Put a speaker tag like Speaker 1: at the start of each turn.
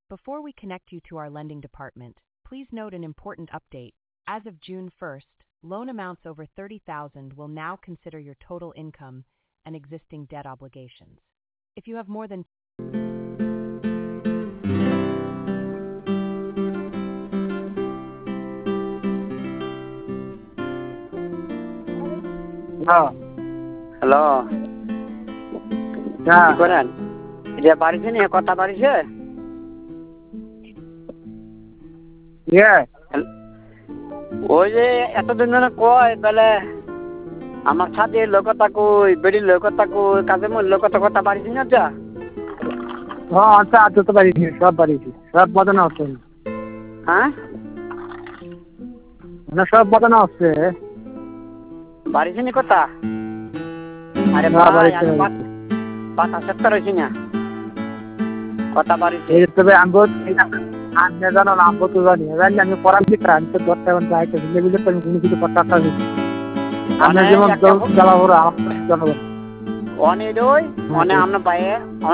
Speaker 1: Before we connect you to our lending department, please note an important update. As of June 1st, loan amounts over $30,000 will now consider your total income and existing debt obligations. If you have more than
Speaker 2: hello, কি করেন? যে বাড়িছে নিয়ে কথা বাড়িছে ওই যে এতদিন ধরে কয় তাহলে আমার সাথে লোকতা কই বেড়ির লোকতা কই কাজে মোর লোকতা কথা বাড়িছি না যা
Speaker 3: আচ্ছা আচ্ছা তো বাড়িছি সব বাড়িছি সব বাদানো হচ্ছে
Speaker 2: হ্যাঁ
Speaker 3: মানে সব বাদানো হচ্ছে
Speaker 2: বাড়িছি নি কথা আরে পাতা সত্তর হয়েছি না কথা বাড়িছে
Speaker 3: তবে আমবো আমি জানো না আমবো তো জানি জানি আমি পড়াচ্ছি আমি তো দশটা এখন যাইতে বুঝলে বুঝলে তো কোনো কিছু কথা আমি যেমন জ্বালা ভরা আমার
Speaker 2: অনেক ওই অনেক আমরা পায়ে